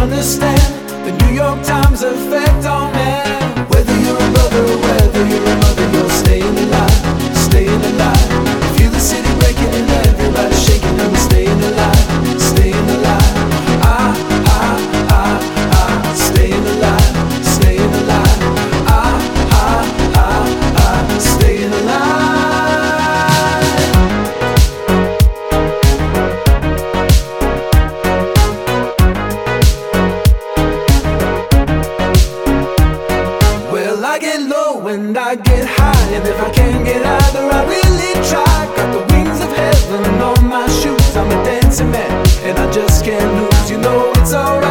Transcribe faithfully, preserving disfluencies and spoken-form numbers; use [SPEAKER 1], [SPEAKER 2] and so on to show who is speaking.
[SPEAKER 1] understand the New York Times effect on man. Whether you're a brother or whether you're a mother, you're staying alive, staying alive. You feel the city breaking and everybody shaking and we're staying alive, staying alive. Ah, ah, ah, ah, staying alive, staying alive. Ah, ah, ah, ah, staying alive. I get low and I get high, and if I can't get either, I really try. Got the wings of heaven on my shoes, I'm a dancing man, and I just can't lose. You know it's alright.